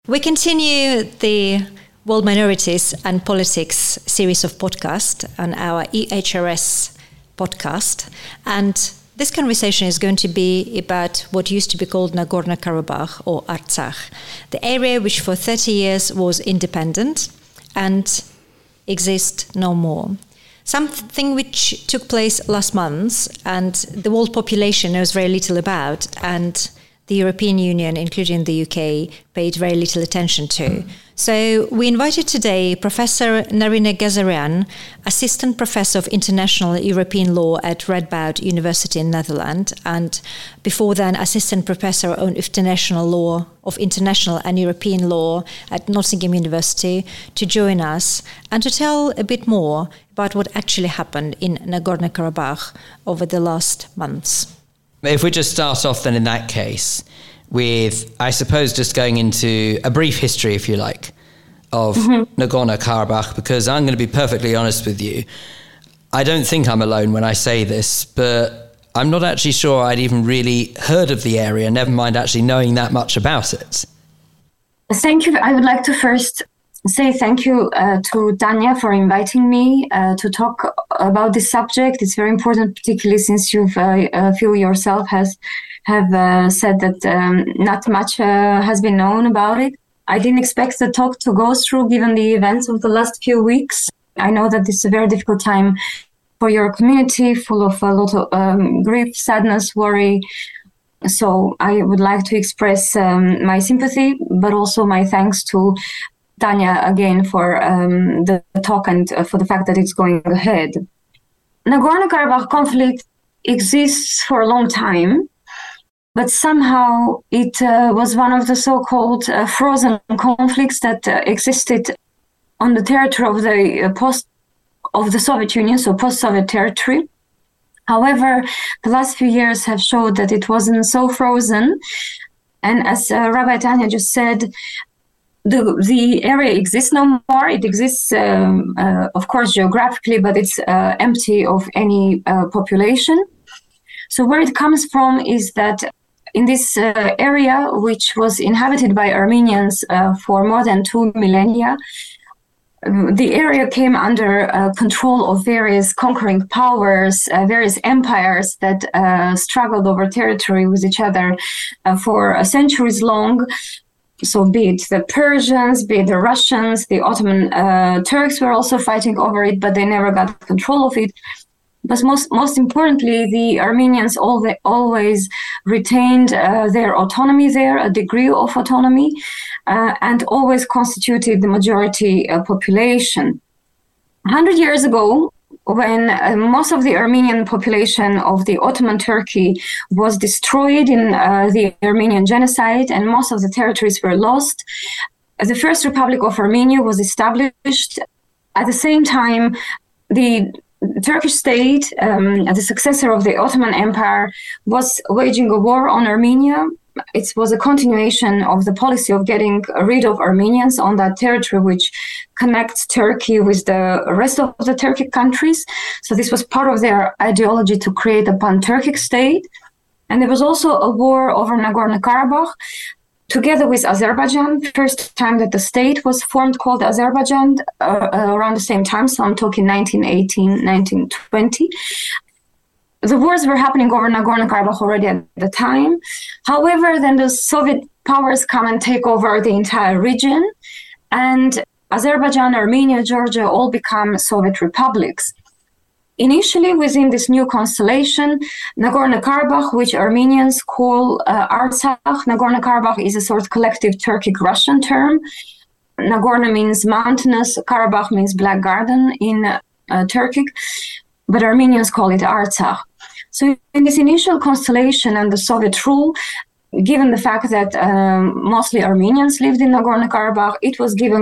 We continue the World Minorities and Politics series of podcasts on our EHRS podcast. And this conversation is going to be about what used to be called Nagorno-Karabakh or Artsakh, the area which for 30 years was independent and exists no more. Something which took place last month and the world population knows very little about, and the European Union, including the UK, paid very little attention to. So we invited today Professor Narina Gazarian, Assistant Professor of International European Law at Radboud University in Netherlands, and before then Assistant Professor of International and European Law at Nottingham University, to join us and to tell a bit more about what actually happened in Nagorno-Karabakh over the last months. If we just start off then in that case with, I suppose, just going into a brief history, if you like, of Nagorno-Karabakh, because I'm going to be perfectly honest with you. I don't think I'm alone when I say this, but I'm not actually sure I'd even really heard of the area, never mind actually knowing that much about it. Thank you. I would like to first say thank you to Tanya for inviting me to talk about this subject. It's very important, particularly since you yourself have said that not much has been known about it. I didn't expect the talk to go through given the events of the last few weeks. I know that this is a very difficult time for your community, full of a lot of grief, sadness, worry. So I would like to express my sympathy, but also my thanks to Tanya again for the talk and for the fact that it's going ahead. Nagorno-Karabakh conflict exists for a long time, but somehow it was one of the so-called frozen conflicts that existed on the territory of the Soviet Union, so post-Soviet territory. However, the last few years have showed that it wasn't so frozen. And as Rabbi Tanya just said, the area exists no more. It exists, of course, geographically, but it's empty of any population. So where it comes from is that in this area, which was inhabited by Armenians for more than 2 millennia, the area came under control of various conquering powers, various empires that struggled over territory with each other for centuries long. So be it the Persians, be it the Russians, the Ottoman Turks were also fighting over it, but they never got control of it. But most importantly, the Armenians always retained their autonomy there, a degree of autonomy, and always constituted the majority population. 100 years ago, when most of the Armenian population of the Ottoman Turkey was destroyed in the Armenian genocide and most of the territories were lost, the First Republic of Armenia was established. At the same time, the Turkish state, the successor of the Ottoman Empire, was waging a war on Armenia. It was a continuation of the policy of getting rid of Armenians on that territory, which connects Turkey with the rest of the Turkic countries. So this was part of their ideology to create a pan-Turkic state. And there was also a war over Nagorno-Karabakh, together with Azerbaijan. First time that the state was formed called Azerbaijan around the same time. So I'm talking 1918, 1920. The wars were happening over Nagorno-Karabakh already at the time. However, then the Soviet powers come and take over the entire region, and Azerbaijan, Armenia, Georgia all become Soviet republics. Initially, within this new constellation, Nagorno-Karabakh, which Armenians call Artsakh, Nagorno-Karabakh is a sort of collective Turkic-Russian term. Nagorno means mountainous, Karabakh means black garden in Turkic, but Armenians call it Artsakh. So in this initial constellation and the Soviet rule, given the fact that mostly Armenians lived in Nagorno-Karabakh, it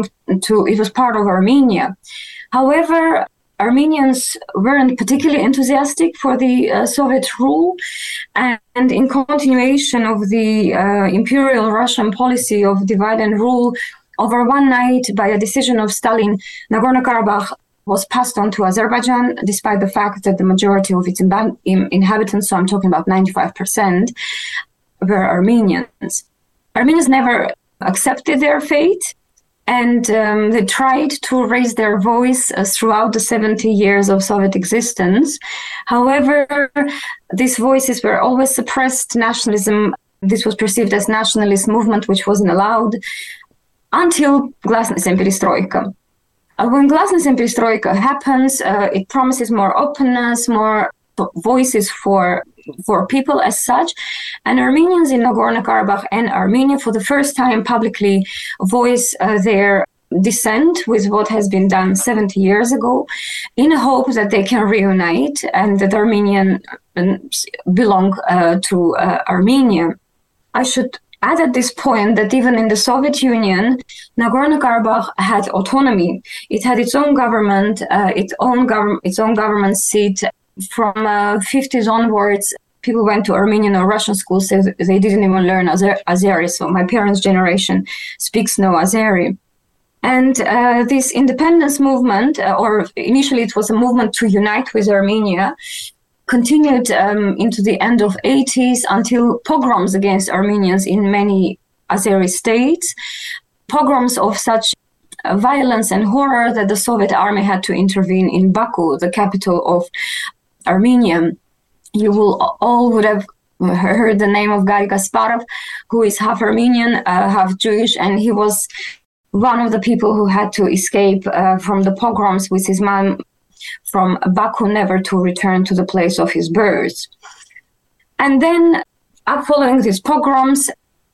was part of Armenia. However, Armenians weren't particularly enthusiastic for the Soviet rule, and in continuation of the Imperial Russian policy of divide and rule, over one night, by a decision of Stalin, Nagorno-Karabakh was passed on to Azerbaijan, despite the fact that the majority of its inhabitants, so I'm talking about 95%, were Armenians. Armenians never accepted their fate. And they tried to raise their voice throughout the 70 years of Soviet existence. However, these voices were always suppressed. Nationalism, this was perceived as nationalist movement, which wasn't allowed until Glasnost and Perestroika. When Glasnost and Perestroika happens, it promises more openness, more voices for people as such. And Armenians in Nagorno-Karabakh and Armenia for the first time publicly voice their dissent with what has been done 70 years ago in a hope that they can reunite and that Armenians belong to Armenia. I should add at this point that even in the Soviet Union, Nagorno-Karabakh had autonomy. It had its own government, its own government seat. From 50s onwards, people went to Armenian or Russian schools, so they didn't even learn Azeri. So my parents' generation speaks no Azeri. And this independence movement, or initially it was a movement to unite with Armenia, continued into the end of 80s until pogroms against Armenians in many Azeri states, pogroms of such violence and horror that the Soviet army had to intervene in Baku, the capital of Armenia. You would have heard the name of Garry Kasparov, who is half Armenian, half Jewish, and he was one of the people who had to escape from the pogroms with his mom from Baku, never to return to the place of his birth. And then, following these pogroms,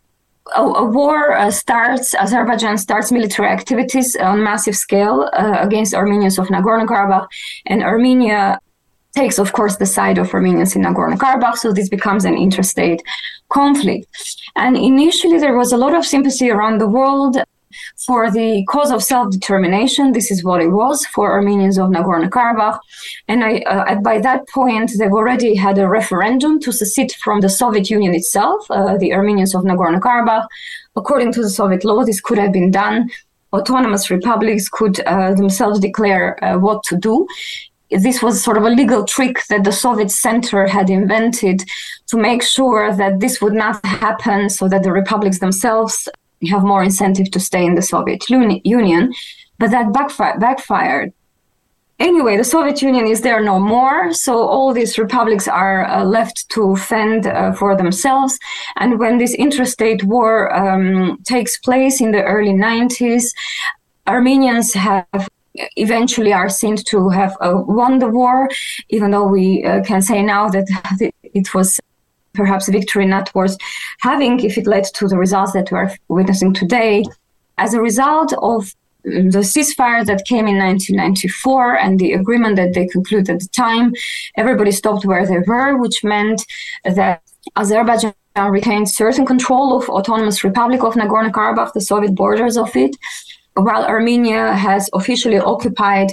a war starts. Azerbaijan starts military activities on massive scale against Armenians of Nagorno-Karabakh, and Armenia takes, of course, the side of Armenians in Nagorno-Karabakh, so this becomes an interstate conflict. And initially, there was a lot of sympathy around the world for the cause of self-determination. This is what it was for Armenians of Nagorno-Karabakh. And by that point, they've already had a referendum to secede from the Soviet Union itself, the Armenians of Nagorno-Karabakh. According to the Soviet law, this could have been done. Autonomous republics could themselves declare what to do. This was sort of a legal trick that the Soviet center had invented to make sure that this would not happen, so that the republics themselves have more incentive to stay in the Soviet Union, but that backfired. Anyway, the Soviet Union is there no more, so all these republics are left to fend for themselves. And when this interstate war takes place in the early 90s, Armenians eventually are seen to have won the war, even though we can say now that it was perhaps a victory not worth having if it led to the results that we're witnessing today. As a result of the ceasefire that came in 1994 and the agreement that they concluded at the time, everybody stopped where they were, which meant that Azerbaijan retained certain control of Autonomous Republic of Nagorno-Karabakh, the Soviet borders of it, while Armenia has officially occupied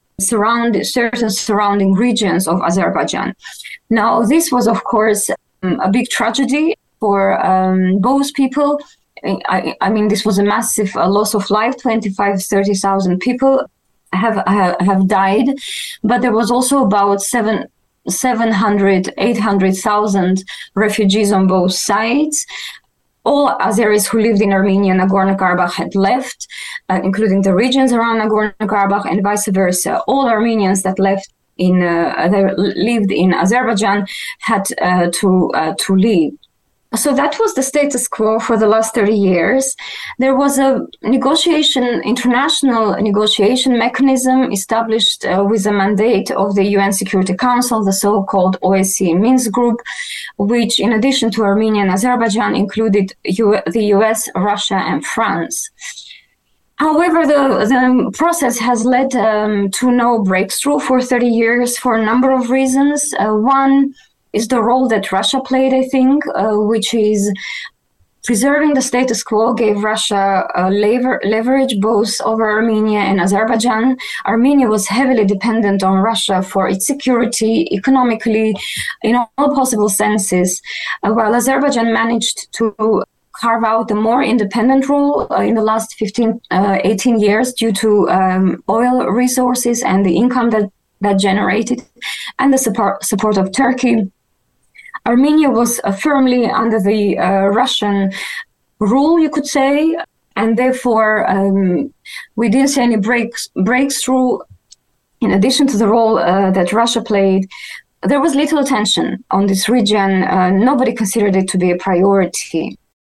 certain surrounding regions of Azerbaijan. Now, this was, of course, a big tragedy for both people. I mean, this was a massive loss of life. 30,000 people have died, but there was also about 800,000 refugees on both sides. All Azeris who lived in Armenia and Nagorno-Karabakh had left, including the regions around Nagorno-Karabakh, and vice versa. All Armenians that lived in Azerbaijan had to leave. So that was the status quo for the last 30 years. There was a international negotiation mechanism established with the mandate of the UN Security Council, the so-called OSCE Minsk Group, which, in addition to Armenia and Azerbaijan, included the US, Russia, and France. However, the process has led to no breakthrough for 30 years for a number of reasons. One is the role that Russia played, I think, which is preserving the status quo gave Russia leverage both over Armenia and Azerbaijan. Armenia was heavily dependent on Russia for its security, economically, in all possible senses, while Azerbaijan managed to carve out a more independent role in the last 18 years due to oil resources and the income that generated, and the support of Turkey. Armenia was firmly under the Russian rule, you could say, and therefore we didn't see any breakthrough. In addition to the role that Russia played, there was little attention on this region. Nobody considered it to be a priority.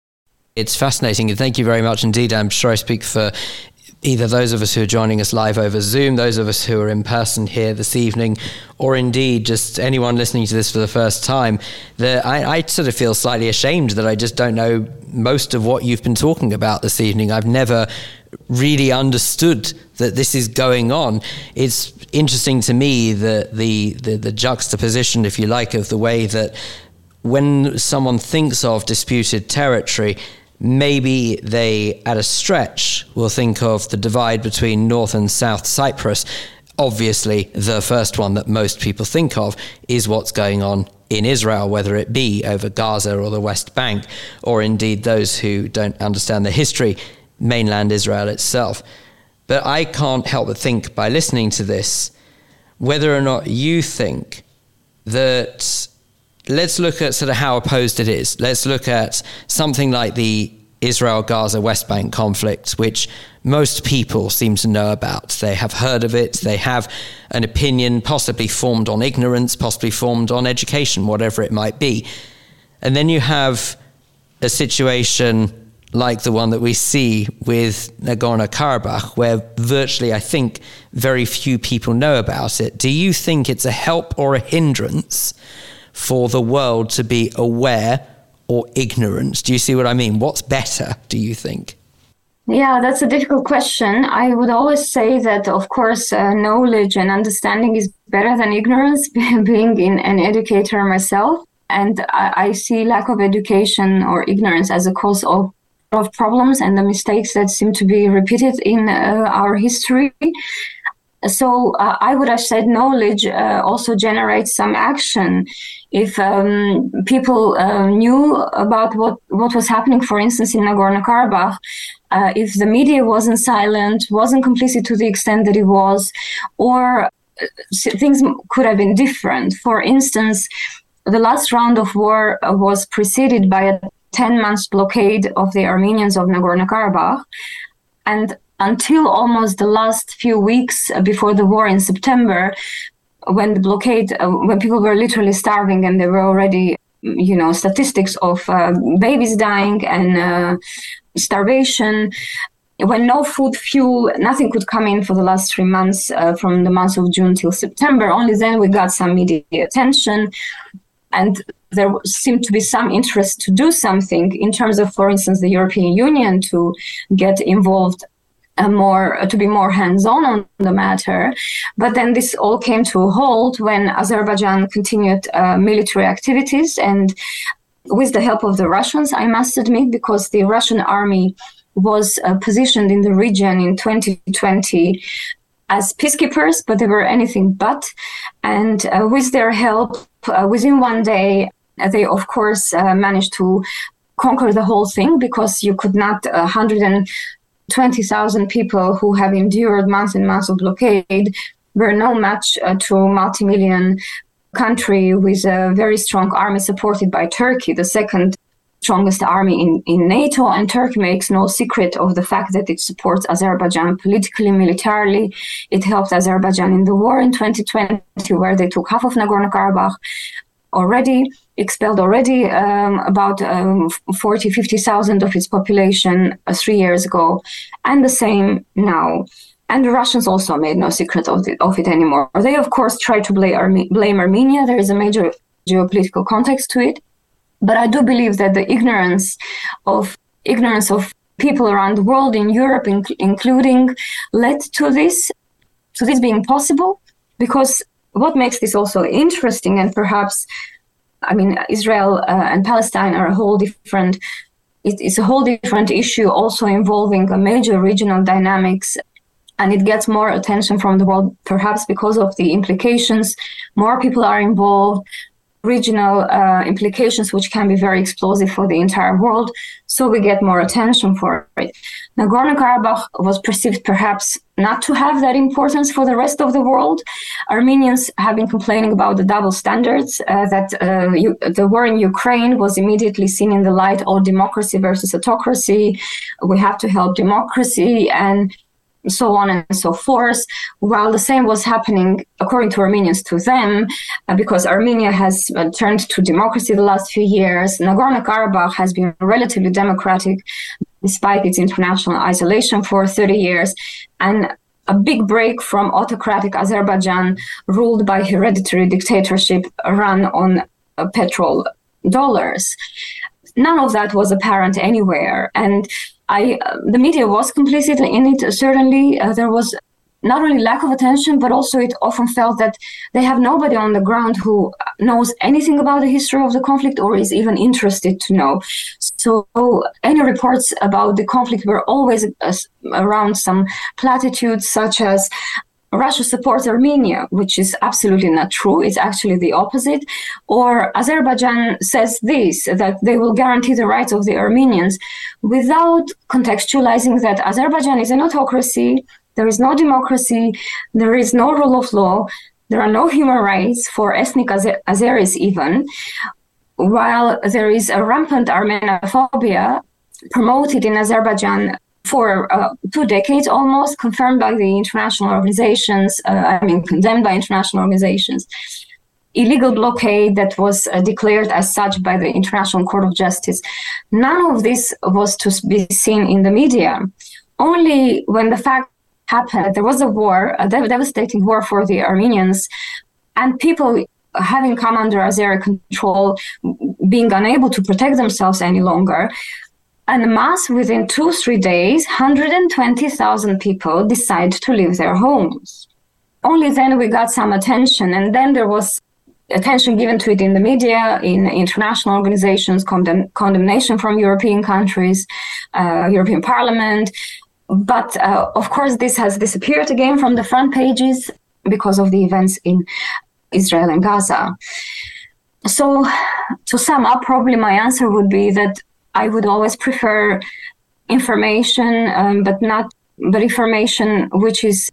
It's fascinating, and thank you very much indeed. I'm sure I speak for either those of us who are joining us live over Zoom, those of us who are in person here this evening, or indeed just anyone listening to this for the first time, that I sort of feel slightly ashamed that I just don't know most of what you've been talking about this evening. I've never really understood that this is going on. It's interesting to me that the juxtaposition, if you like, of the way that when someone thinks of disputed territory, maybe they, at a stretch, will think of the divide between North and South Cyprus. Obviously, the first one that most people think of is what's going on in Israel, whether it be over Gaza or the West Bank, or indeed those who don't understand the history, mainland Israel itself. But I can't help but think, by listening to this, whether or not you think that, let's look at sort of how opposed it is. Let's look at something like the Israel-Gaza-West Bank conflict, which most people seem to know about. They have heard of it. They have an opinion, possibly formed on ignorance, possibly formed on education, whatever it might be. And then you have a situation like the one that we see with Nagorno-Karabakh, where virtually, I think, very few people know about it. Do you think it's a help or a hindrance for the world to be aware or ignorant? Do you see what I mean? What's better, do you think? Yeah, that's a difficult question. I would always say that, of course, knowledge and understanding is better than ignorance, being an educator myself. And I see lack of education or ignorance as a cause of problems and the mistakes that seem to be repeated in our history. So I would have said knowledge also generates some action. If people knew about what was happening, for instance, in Nagorno-Karabakh, if the media wasn't silent, wasn't complicit to the extent that it was, or things could have been different. For instance, the last round of war was preceded by a 10-month blockade of the Armenians of Nagorno-Karabakh. And until almost the last few weeks before the war in September, when the blockade, when people were literally starving and there were already, statistics of babies dying and starvation, when no food, fuel, nothing could come in for the last 3 months, from the month of June till September. Only then we got some media attention. And there seemed to be some interest to do something in terms of, for instance, the European Union to get involved to be more hands-on on the matter. But then this all came to a halt when Azerbaijan continued military activities, and with the help of the Russians, I must admit, because the Russian army was positioned in the region in 2020 as peacekeepers, but they were anything but. And with their help, within one day, they, of course, managed to conquer the whole thing, because you could not 120,000 people who have endured months and months of blockade were no match to a multi-million country with a very strong army supported by Turkey, the second strongest army in NATO. And Turkey makes no secret of the fact that it supports Azerbaijan politically, militarily. It helped Azerbaijan in the war in 2020, where they took half of Nagorno-Karabakh already, expelled already about 50,000 of its population 3 years ago, and the same now. And the Russians also made no secret of it anymore. They, of course, try to blame Armenia. There is a major geopolitical context to it. But I do believe that the ignorance of people around the world, in Europe including, led to this being possible. Because what makes this also interesting, and perhaps, Israel and Palestine are it's a whole different issue, also involving a major regional dynamics, and it gets more attention from the world, perhaps because of the implications. More people are involved. regional implications, which can be very explosive for the entire world. So we get more attention for it. Nagorno-Karabakh was perceived perhaps not to have that importance for the rest of the world. Armenians have been complaining about the double standards, that the war in Ukraine was immediately seen in the light of democracy versus autocracy. We have to help democracy and so on and so forth, while the same was happening, according to Armenians, to them, because Armenia has turned to democracy the last few years. Nagorno-Karabakh has been relatively democratic despite its international isolation for 30 years, and a big break from autocratic Azerbaijan ruled by hereditary dictatorship run on petrol dollars. None of that was apparent anywhere, and the media was complicit in it. Certainly, there was not only lack of attention, but also it often felt that they have nobody on the ground who knows anything about the history of the conflict or is even interested to know. So any reports about the conflict were always around some platitudes such as Russia supports Armenia, which is absolutely not true. It's actually the opposite. Or Azerbaijan says this, that they will guarantee the rights of the Armenians, without contextualizing that Azerbaijan is an autocracy, there is no democracy, there is no rule of law, there are no human rights for ethnic Azeris even, while there is a rampant Armenophobia promoted in Azerbaijan for 2 decades almost, confirmed by the international organizations, condemned by international organizations. Illegal blockade that was declared as such by the International Court of Justice. None of this was to be seen in the media. Only when the fact happened, there was a war, a devastating war for the Armenians, and people having come under Azeri control, being unable to protect themselves any longer, en masse, within 2-3 days, 120,000 people decide to leave their homes. Only then we got some attention, and then there was attention given to it in the media, in international organizations, condemnation from European countries, European Parliament. But of course, this has disappeared again from the front pages because of the events in Israel and Gaza. So to sum up, probably my answer would be that I would always prefer information, but information which is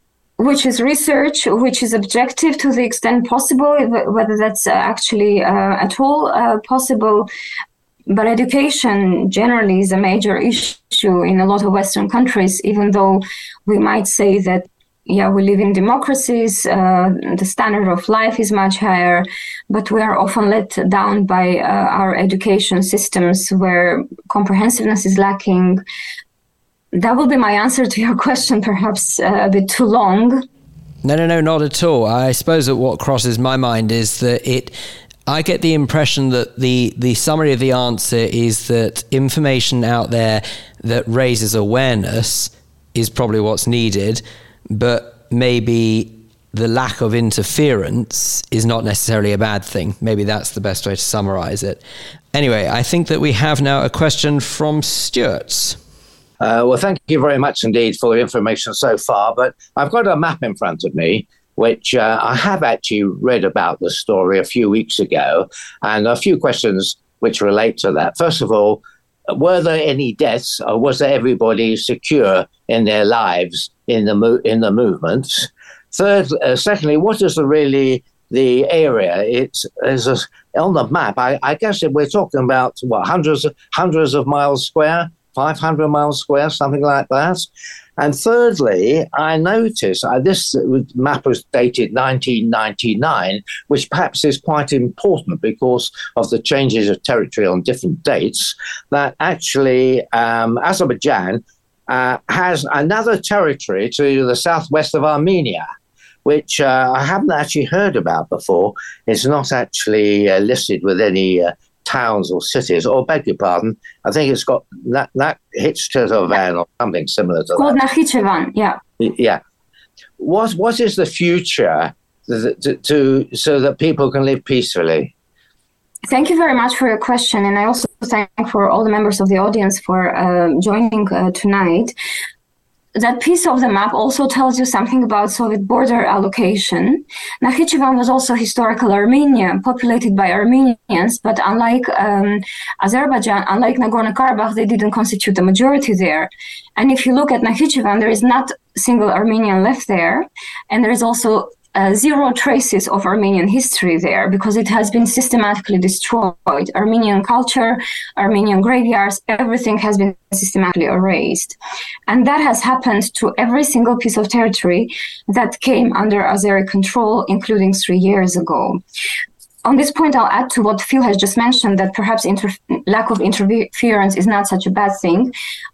research, which is objective to the extent possible, whether that's actually at all possible. But education generally is a major issue in a lot of Western countries, even though we might say that, yeah, we live in democracies, the standard of life is much higher, but we are often let down by our education systems where comprehensiveness is lacking. That will be my answer to your question, perhaps a bit too long. No, not at all. I suppose that what crosses my mind is that I get the impression that the summary of the answer is that information out there that raises awareness is probably what's needed, but maybe the lack of interference is not necessarily a bad thing. Maybe that's the best way to summarize it. Anyway, I think that we have now a question from Stuart. Well, thank you very much indeed for the information so far, but I've got a map in front of me, which I have actually read about the story a few weeks ago, and a few questions which relate to that. First of all, were there any deaths, or was there everybody secure in their lives in the movements? Secondly, what is the area? It's on the map. I guess we're talking about hundreds of miles square, 500 miles square, something like that. And thirdly, I noticed this map was dated 1999, which perhaps is quite important because of the changes of territory on different dates, that actually Azerbaijan has another territory to the southwest of Armenia, which I haven't actually heard about before. It's not actually listed with any towns or cities, or beg your pardon, I think it's got Nakhchivan or something similar to called that. Nakhchivan, yeah. Yeah. What is the future so that people can live peacefully? Thank you very much for your question, and I also thank for all the members of the audience for joining tonight. that piece of the map also tells you something about Soviet border allocation. Nakhichevan was also historical Armenia, populated by Armenians, but unlike Azerbaijan, unlike Nagorno-Karabakh, they didn't constitute the majority there. And if you look at Nakhichevan, there is not a single Armenian left there, and there is also zero traces of Armenian history there because it has been systematically destroyed. Armenian culture, Armenian graveyards, everything has been systematically erased. And that has happened to every single piece of territory that came under Azeri control, including 3 years ago. On this point, I'll add to what Phil has just mentioned, that perhaps lack of interference is not such a bad thing.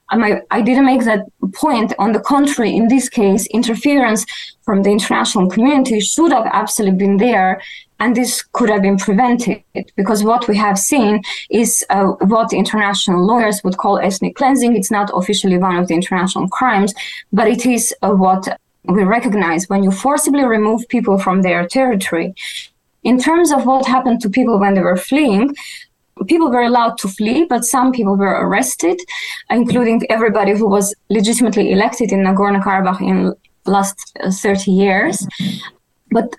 I didn't make that point. On the contrary, in this case, interference from the international community should have absolutely been there, and this could have been prevented, because what we have seen is what international lawyers would call ethnic cleansing. It's not officially one of the international crimes, but it is what we recognize when you forcibly remove people from their territory. In terms of what happened to people when they were fleeing, people were allowed to flee, but some people were arrested, including everybody who was legitimately elected in Nagorno-Karabakh in last 30 years. But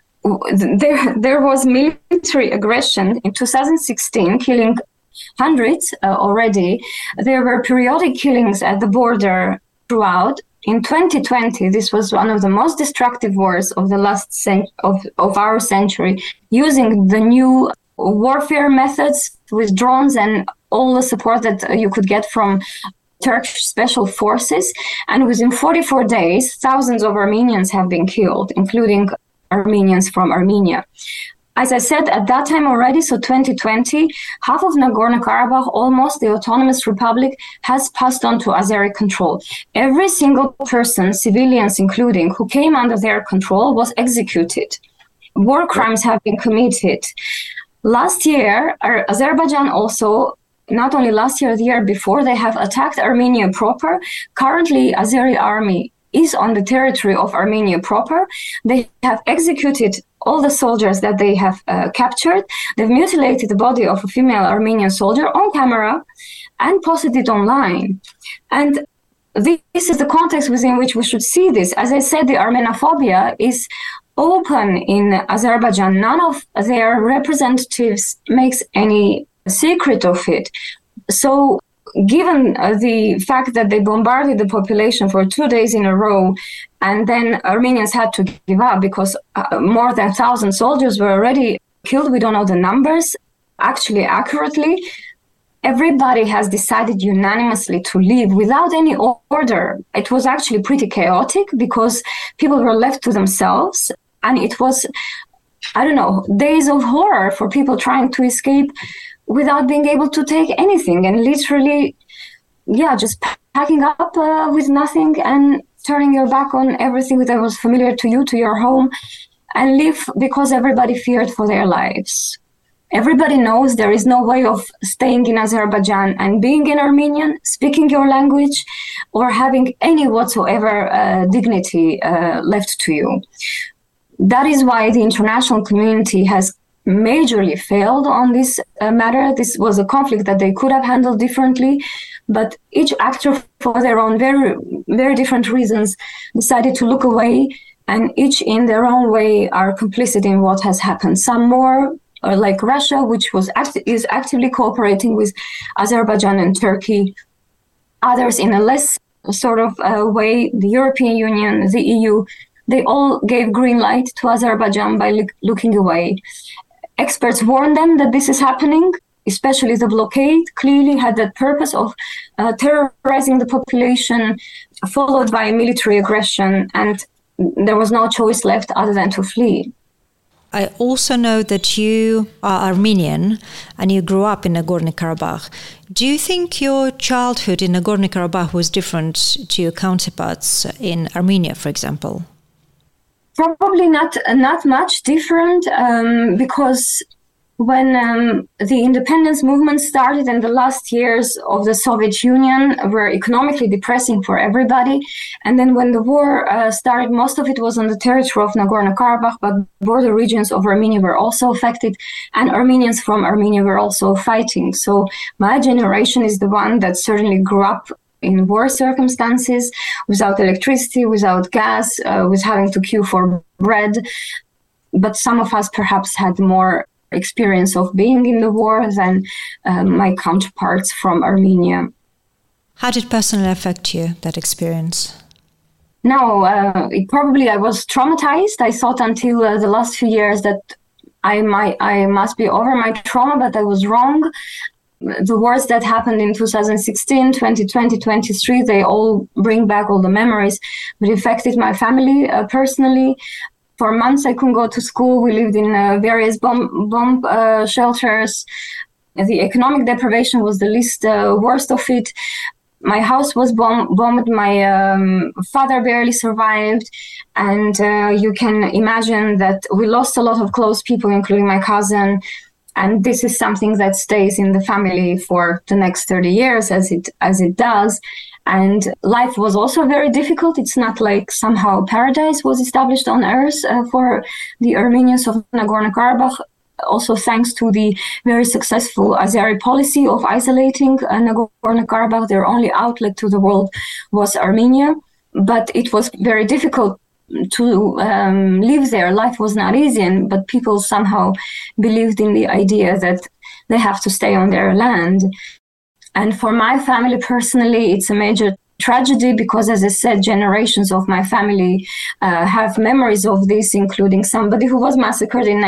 there was military aggression in 2016, killing hundreds already. There were periodic killings at the border throughout. In 2020, this was one of the most destructive wars of the last of our century, using the new warfare methods with drones and all the support that you could get from Turkish special forces. And within 44 days, thousands of Armenians have been killed, including Armenians from Armenia. As I said at that time already, so 2020, half of Nagorno-Karabakh, almost the autonomous republic, has passed on to Azeri control. Every single person, civilians including, who came under their control was executed. War crimes have been committed. Last year, Azerbaijan also, not only last year, the year before, they have attacked Armenia proper. Currently, Azeri army is on the territory of Armenia proper. They have executed all the soldiers that they have captured. They've mutilated the body of a female Armenian soldier on camera and posted it online. And this is the context within which we should see this. As I said, the Armenophobia is open in Azerbaijan. None of their representatives makes any secret of it. So given the fact that they bombarded the population for 2 days in a row, and then Armenians had to give up because more than 1,000 soldiers were already killed. We don't know the numbers actually accurately. Everybody has decided unanimously to leave without any order. It was actually pretty chaotic because people were left to themselves. And it was, days of horror for people trying to escape without being able to take anything, and literally, just packing up with nothing and turning your back on everything that was familiar to you, to your home, and leave because everybody feared for their lives. Everybody knows there is no way of staying in Azerbaijan and being an Armenian, speaking your language, or having any whatsoever dignity left to you. That is why the international community has majorly failed on this matter. This was a conflict that they could have handled differently, but each actor, for their own very, very different reasons, decided to look away, and each in their own way are complicit in what has happened. Some more, like Russia, which is actively cooperating with Azerbaijan and Turkey. Others in a less sort of way, the European Union, the EU, they all gave green light to Azerbaijan by looking away. Experts warned them that this is happening, especially the blockade clearly had the purpose of terrorizing the population, followed by military aggression, and there was no choice left other than to flee. I also know that you are Armenian and you grew up in Nagorno-Karabakh. Do you think your childhood in Nagorno-Karabakh was different to your counterparts in Armenia, for example? Probably not much different, because when the independence movement started in the last years of the Soviet Union were economically depressing for everybody. And then when the war started, most of it was on the territory of Nagorno-Karabakh, but border regions of Armenia were also affected, and Armenians from Armenia were also fighting. So my generation is the one that certainly grew up in war circumstances, without electricity, without gas, with having to queue for bread. But some of us perhaps had more experience of being in the war than my counterparts from Armenia. How did it personally affect you, that experience? No, I was traumatized. I thought until the last few years that I must be over my trauma, but I was wrong. The wars that happened in 2016, 2020, 2023, they all bring back all the memories. But it affected my family personally. For months, I couldn't go to school. We lived in various bomb shelters. The economic deprivation was the least worst of it. My house was bombed. My father barely survived. And you can imagine that we lost a lot of close people, including my cousin. And this is something that stays in the family for the next 30 years, as it does. And life was also very difficult. It's not like somehow paradise was established on earth for the Armenians of Nagorno-Karabakh. Also thanks to the very successful Azeri policy of isolating Nagorno-Karabakh, their only outlet to the world was Armenia. But it was very difficult to live there. Life was not easy, but people somehow believed in the idea that they have to stay on their land. And for my family personally, it's a major tragedy because, as I said, generations of my family have memories of this, including somebody who was massacred in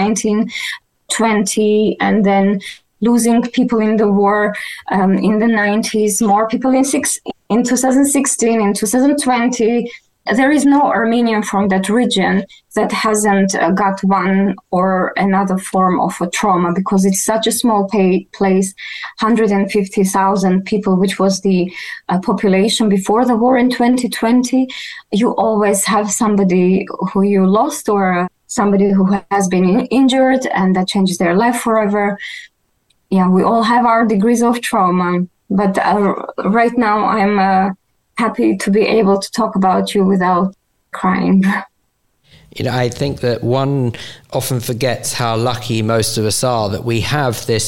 1920 and then losing people in the war in the 90s, more people in 2016, in 2020. There is no Armenian from that region that hasn't got one or another form of a trauma because it's such a small place, 150,000 people, which was the population before the war in 2020. You always have somebody who you lost or somebody who has been injured and that changes their life forever. Yeah, we all have our degrees of trauma. But right now I'm happy to be able to talk about you without crying. I think that one often forgets how lucky most of us are that we have this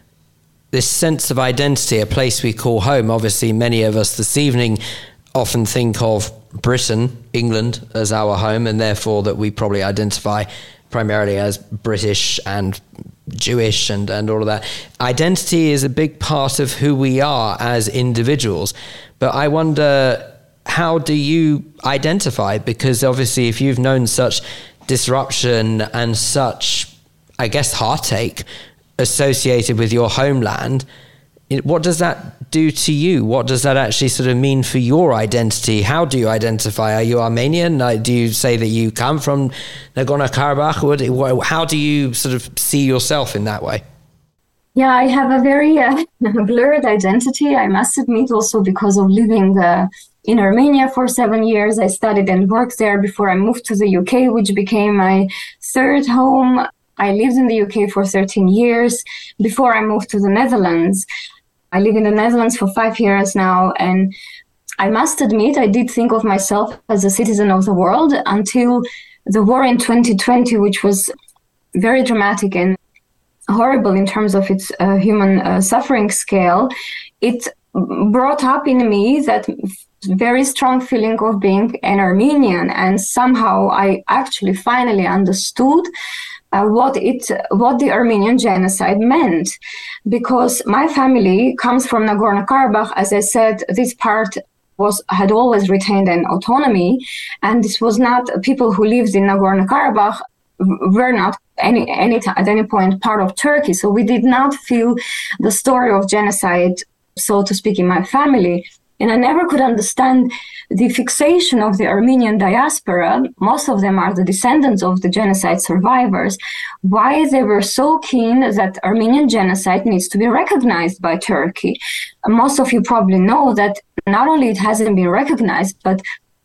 sense of identity, a place we call home. Obviously, many of us this evening often think of Britain, England, as our home, and therefore that we probably identify primarily as British and Jewish and all of that. Identity is a big part of who we are as individuals. But I wonder, how do you identify? Because obviously if you've known such disruption and such, I guess, heartache associated with your homeland, what does that do to you? What does that actually sort of mean for your identity? How do you identify? Are you Armenian? Do you say that you come from Nagorno-Karabakh? How do you sort of see yourself in that way? Yeah, I have a very blurred identity, I must admit, also because of living in Armenia for 7 years. I studied and worked there before I moved to the UK, which became my third home. I lived in the UK for 13 years before I moved to the Netherlands. I live in the Netherlands for 5 years now, and I must admit I did think of myself as a citizen of the world until the war in 2020, which was very dramatic and horrible in terms of its human suffering scale. It brought up in me that very strong feeling of being an Armenian, and somehow I actually finally understood what the Armenian genocide meant, because my family comes from Nagorno-Karabakh. As I said, this part had always retained an autonomy, and this was not people who lived in Nagorno-Karabakh were not at any point part of Turkey. So we did not feel the story of genocide, so to speak, in my family. And I never could understand the fixation of the Armenian diaspora. Most of them are the descendants of the genocide survivors. Why they were so keen that Armenian genocide needs to be recognized by Turkey. Most of you probably know that not only it hasn't been recognized, but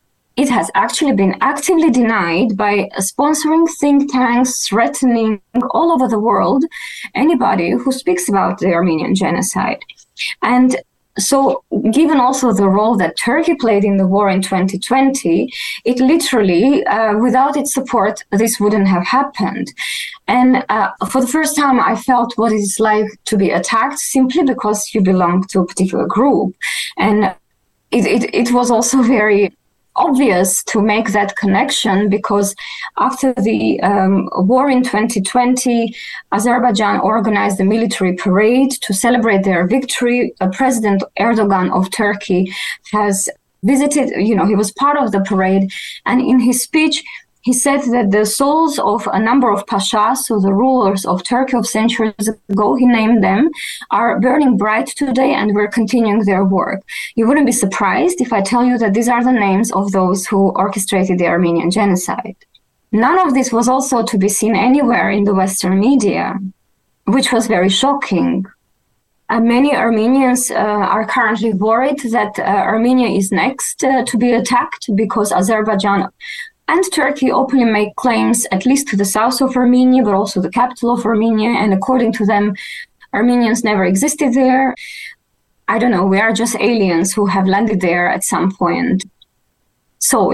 it has actually been actively denied by sponsoring think tanks, threatening all over the world anybody who speaks about the Armenian genocide. And so given also the role that Turkey played in the war in 2020, it literally, without its support, this wouldn't have happened. And for the first time, I felt what it's like to be attacked simply because you belong to a particular group. And it was also very obvious to make that connection, because after the war in 2020, Azerbaijan organized a military parade to celebrate their victory. President Erdogan of Turkey has visited, he was part of the parade, and in his speech, he said that the souls of a number of pashas, so the rulers of Turkey of centuries ago, he named them, are burning bright today, and we're continuing their work. You wouldn't be surprised if I tell you that these are the names of those who orchestrated the Armenian genocide. None of this was also to be seen anywhere in the Western media, which was very shocking. Many Armenians are currently worried that Armenia is next to be attacked, because Azerbaijan and Turkey openly make claims at least to the south of Armenia, but also the capital of Armenia. And according to them, Armenians never existed there. I don't know, we are just aliens who have landed there at some point. So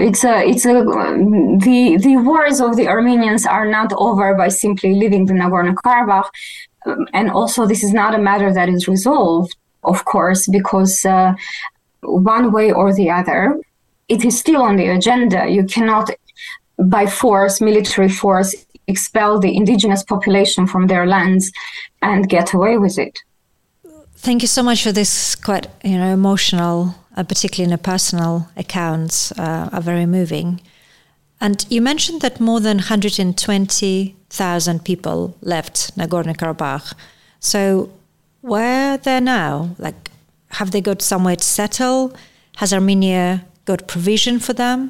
the wars of the Armenians are not over by simply leaving the Nagorno-Karabakh. And also, this is not a matter that is resolved, of course, because one way or the other, it is still on the agenda. You cannot, by force, military force, expel the indigenous population from their lands and get away with it. Thank you so much for this quite, emotional, particularly in a personal accounts, are very moving. And you mentioned that more than 120,000 people left Nagorno-Karabakh. So where are they now? Like, have they got somewhere to settle? Has Armenia got provision for them?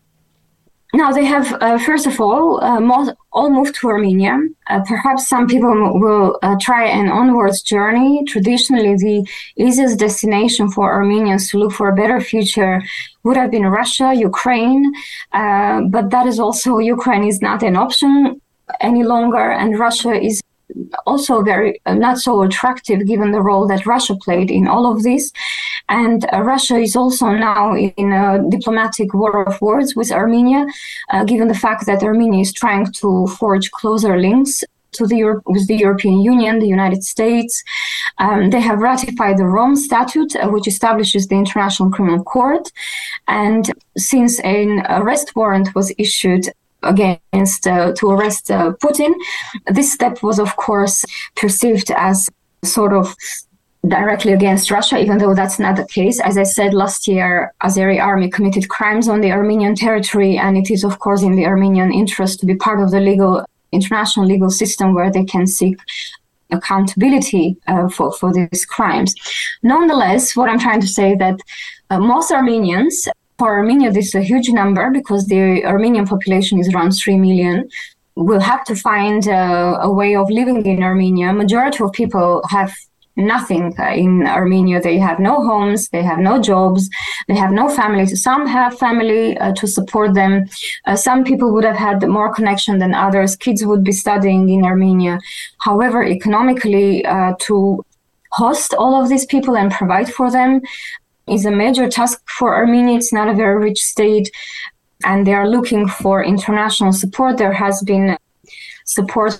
No, they have, first of all moved to Armenia. Perhaps some people will try an onwards journey. Traditionally, the easiest destination for Armenians to look for a better future would have been Russia, Ukraine. But that is also, Ukraine is not an option any longer. And Russia is also very not so attractive given the role that Russia played in all of this. And Russia is also now in a diplomatic war of words with Armenia, given the fact that Armenia is trying to forge closer links with the European Union, the United States. They have ratified the Rome Statute, which establishes the International Criminal Court. And since an arrest warrant was issued against to arrest Putin, this step was, of course, perceived as sort of directly against Russia, even though that's not the case. As I said, last year, Azeri army committed crimes on the Armenian territory, and it is, of course, in the Armenian interest to be part of the international legal system where they can seek accountability for these crimes. Nonetheless, what I'm trying to say is that most Armenians, for Armenia, this is a huge number because the Armenian population is around 3 million, will have to find a way of living in Armenia. Majority of people have nothing in Armenia. They have no homes, they have no jobs, they have no families. Some have family to support them. Some people would have had more connection than others. Kids would be studying in Armenia. However, economically, to host all of these people and provide for them is a major task for Armenia. It's not a very rich state, and they are looking for international support. There has been support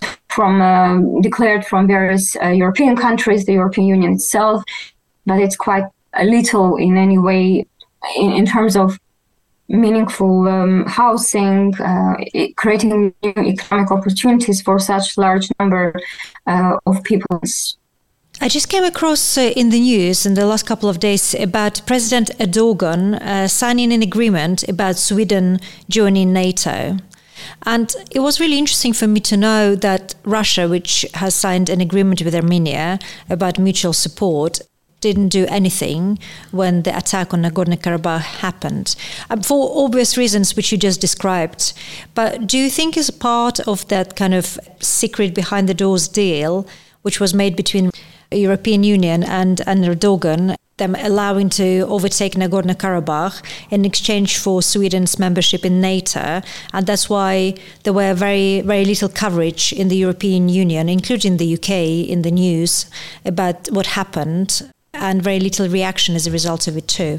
declared from various European countries, the European Union itself, but it's quite a little in any way in terms of meaningful housing, creating new economic opportunities for such large number of people. I just came across in the news in the last couple of days about President Erdogan signing an agreement about Sweden joining NATO. And it was really interesting for me to know that Russia, which has signed an agreement with Armenia about mutual support, didn't do anything when the attack on Nagorno-Karabakh happened, for obvious reasons which you just described. But do you think as part of that kind of secret behind-the-doors deal, which was made between the European Union and Erdogan, them allowing to overtake Nagorno-Karabakh in exchange for Sweden's membership in NATO, and that's why there were very, very little coverage in the European Union, including the UK, in the news about what happened, and very little reaction as a result of it too?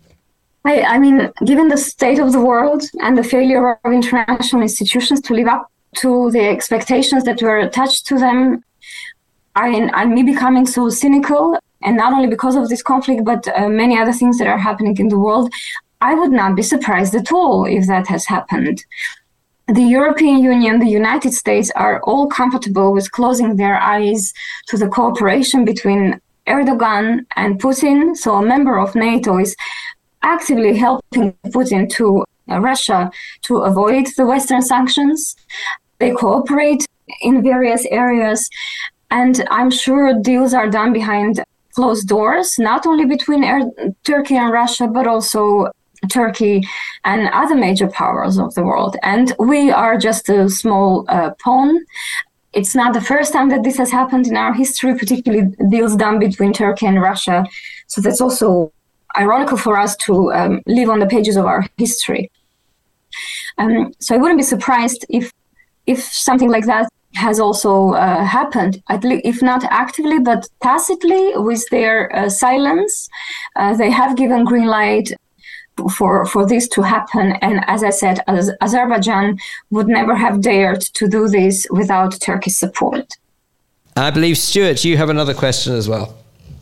I mean, given the state of the world and the failure of international institutions to live up to the expectations that were attached to them, I'm becoming so cynical. and not only because of this conflict, but many other things that are happening in the world, I would not be surprised at all if that has happened. The European Union, the United States are all comfortable with closing their eyes to the cooperation between Erdogan and Putin. So a member of NATO is actively helping Putin to Russia to avoid the Western sanctions. They cooperate in various areas. And I'm sure deals are done behind closed doors, not only between Turkey and Russia, but also Turkey and other major powers of the world. And we are just a small pawn. It's not the first time that this has happened in our history, particularly deals done between Turkey and Russia. So that's also ironical for us to live on the pages of our history. So I wouldn't be surprised if something like that has also happened, if not actively, but tacitly with their silence. They have given green light for this to happen. And as I said, Azerbaijan would never have dared to do this without Turkey's support. I believe, Stuart, you have another question as well.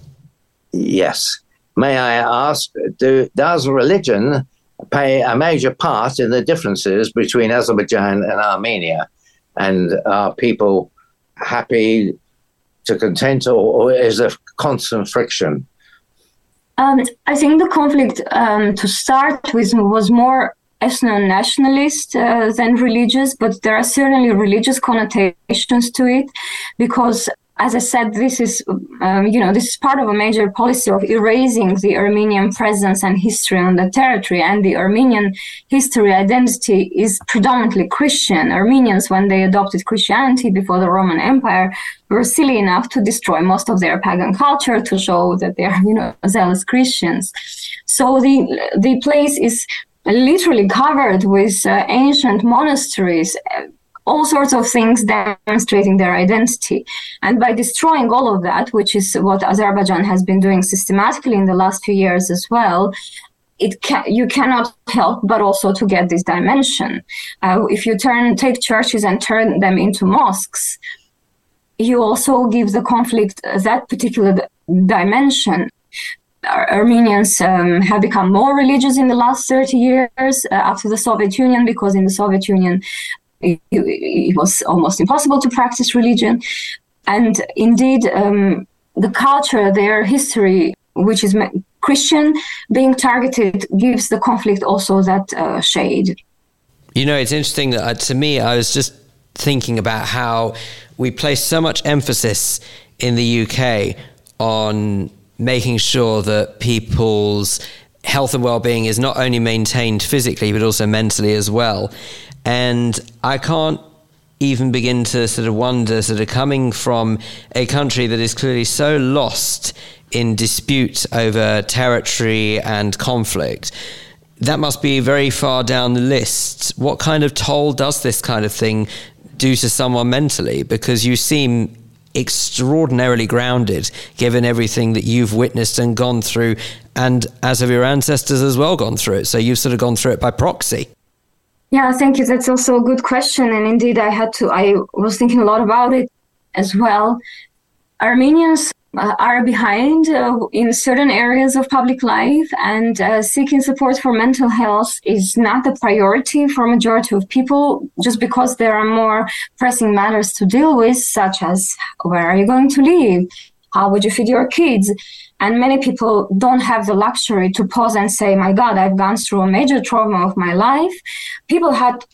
Yes. May I ask, does religion play a major part in the differences between Azerbaijan and Armenia? And are people happy to content, or is there constant friction? I think the conflict, to start with, was more ethno-nationalist than religious, but there are certainly religious connotations to it, because, as I said, this is part of a major policy of erasing the Armenian presence and history on the territory. And the Armenian history identity is predominantly Christian. Armenians, when they adopted Christianity before the Roman Empire, were silly enough to destroy most of their pagan culture to show that they are, zealous Christians. So the place is literally covered with ancient monasteries, all sorts of things demonstrating their identity. And by destroying all of that, which is what Azerbaijan has been doing systematically in the last few years as well, you cannot help but also to get this dimension. If you take churches and turn them into mosques, you also give the conflict that particular dimension. Armenians have become more religious in the last 30 years after the Soviet Union, because in the Soviet Union, it was almost impossible to practice religion. And indeed, the culture, their history, which is Christian, being targeted gives the conflict also that shade. It's interesting that to me, I was just thinking about how we place so much emphasis in the UK on making sure that people's health and well-being is not only maintained physically, but also mentally as well. And I can't even begin to sort of wonder, coming from a country that is clearly so lost in dispute over territory and conflict, that must be very far down the list. What kind of toll does this kind of thing do to someone mentally? Because you seem extraordinarily grounded, given everything that you've witnessed and gone through, and as have your ancestors as well gone through it. So you've sort of gone through it by proxy. Yeah, thank you. That's also a good question. And indeed, I was thinking a lot about it as well. Armenians are behind in certain areas of public life, and seeking support for mental health is not a priority for a majority of people, just because there are more pressing matters to deal with, such as where are you going to live? How would you feed your kids? And many people don't have the luxury to pause and say, my God, I've gone through a major trauma of my life. People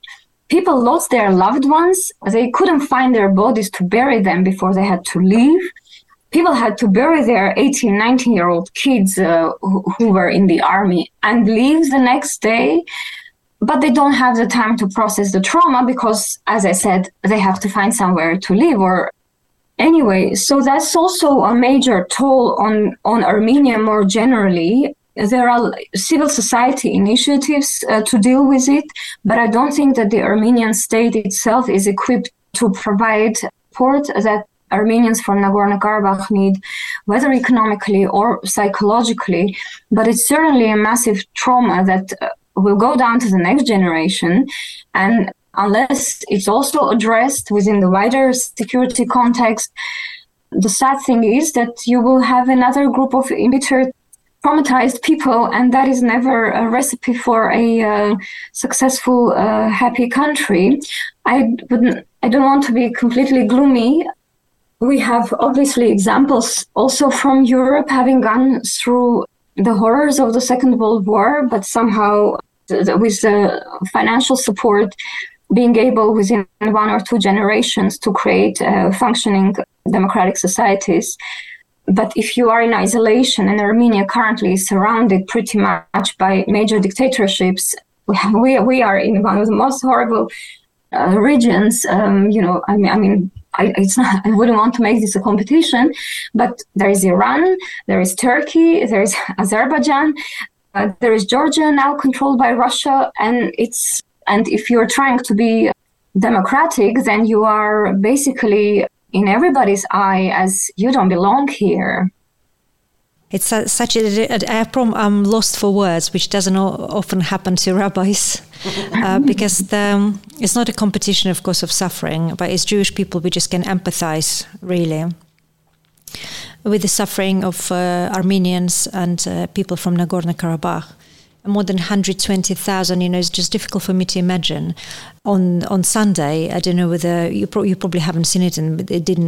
lost their loved ones. They couldn't find their bodies to bury them before they had to leave. People had to bury their 18, 19-year-old kids who were in the army and leave the next day. But they don't have the time to process the trauma because, as I said, they have to find somewhere to live or anyway. So that's also a major toll on Armenia more generally. There are civil society initiatives to deal with it, but I don't think that the Armenian state itself is equipped to provide support that Armenians from Nagorno-Karabakh need, whether economically or psychologically. But it's certainly a massive trauma that will go down to the next generation. And unless it's also addressed within the wider security context, the sad thing is that you will have another group of embittered, traumatized people, and that is never a recipe for a successful, happy country. I don't want to be completely gloomy. We have obviously examples also from Europe having gone through the horrors of the Second World War, but somehow with the financial support being able within 1 or 2 generations to create functioning democratic societies. But if you are in isolation, and Armenia currently is surrounded pretty much by major dictatorships, we are in one of the most horrible regions. It's not. I wouldn't want to make this a competition, but there is Iran, there is Turkey, there is Azerbaijan, there is Georgia now controlled by Russia, and if you're trying to be democratic, then you are basically in everybody's eye as you don't belong here. It's such I'm lost for words, which doesn't often happen to rabbis, because it's not a competition, of course, of suffering, but as Jewish people, we just can empathize, really, with the suffering of Armenians and people from Nagorno-Karabakh. More than 120,000, it's just difficult for me to imagine. On Sunday, I don't know whether you probably haven't seen it, and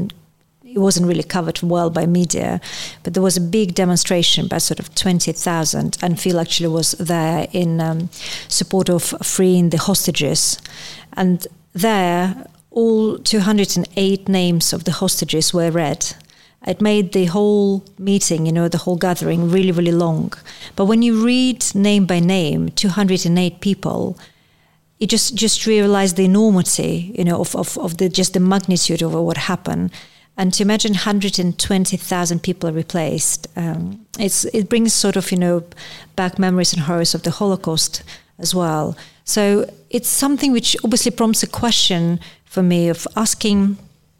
it wasn't really covered well by media, but there was a big demonstration by sort of 20,000, and Phil actually was there in support of freeing the hostages. And there, all 208 names of the hostages were read. It made the whole meeting, the whole gathering really, really long. But when you read name by name, 208 people, you just realize the enormity, of the magnitude of what happened. And to imagine 120,000 people replaced, it brings sort of, back memories and horrors of the Holocaust as well. So it's something which obviously prompts a question for me of asking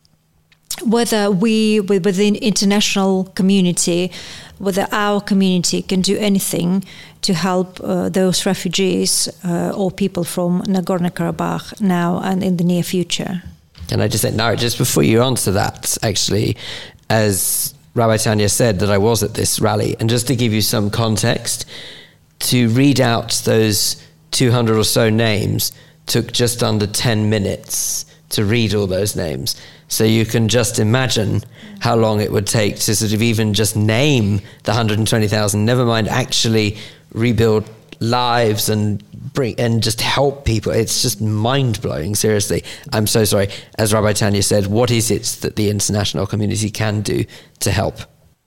whether we, within the international community, whether our community can do anything to help those refugees or people from Nagorno-Karabakh now and in the near future. Can I just say, no, just before you answer that, actually, as Rabbi Tanya said, that I was at this rally, and just to give you some context, to read out those 200 or so names took just under 10 minutes to read all those names. So you can just imagine how long it would take to sort of even just name the 120,000, never mind actually rebuild lives and just help people. It's just mind-blowing, seriously. I'm so sorry. As Rabbi Tanya said, what is it that the international community can do to help?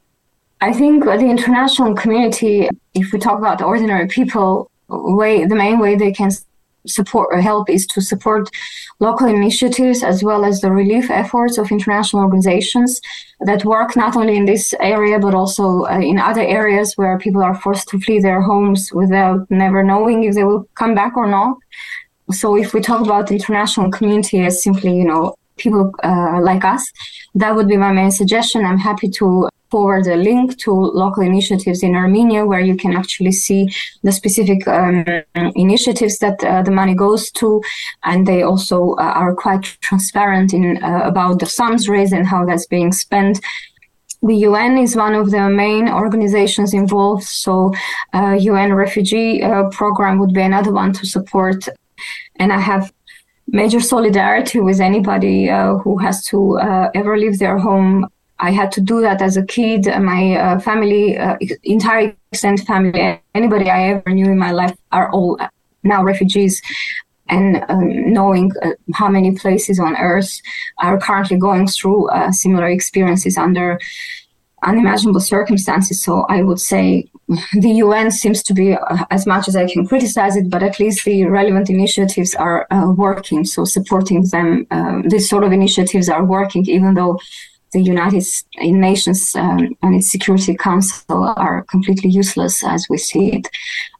I think the international community, if we talk about ordinary people, the main way they can support or help is to support local initiatives as well as the relief efforts of international organizations that work not only in this area but also in other areas where people are forced to flee their homes without never knowing if they will come back or not. So if we talk about the international community as simply, people like us, that would be my main suggestion. I'm happy to forward a link to local initiatives in Armenia where you can actually see the specific initiatives that the money goes to, and they also are quite transparent in about the sums raised and how that's being spent. The UN is one of the main organizations involved, so UN Refugee Program would be another one to support. And I have major solidarity with anybody who has to ever leave their home. I had to do that as a kid. My family, entire extended family, anybody I ever knew in my life are all now refugees. And knowing how many places on earth are currently going through similar experiences under unimaginable circumstances. So I would say the UN seems to be, as much as I can criticize it, but at least the relevant initiatives are working. So supporting them, these sort of initiatives are working, even though the United Nations and its Security Council are completely useless as we see it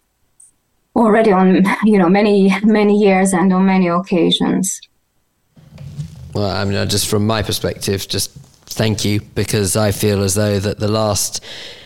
already on many years and on many occasions. Well, I mean, just from my perspective, just thank you, because I feel as though that the last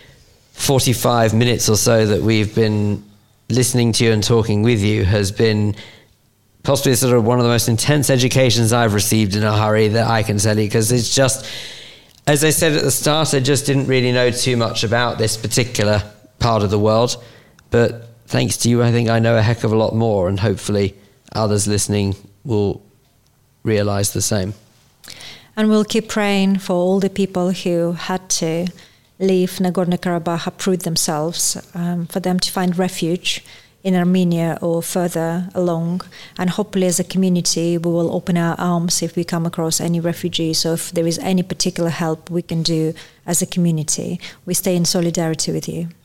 45 minutes or so that we've been listening to you and talking with you has been possibly sort of one of the most intense educations I've received in a hurry that I can tell you, because it's just, As I said at the start, I just didn't really know too much about this particular part of the world. But thanks to you, I think I know a heck of a lot more, and hopefully others listening will realise the same. And we'll keep praying for all the people who had to leave Nagorno-Karabakh, uproot themselves, for them to find refuge in Armenia or further along. And hopefully as a community we will open our arms if we come across any refugees, or if there is any particular help we can do as a community. We stay in solidarity with you.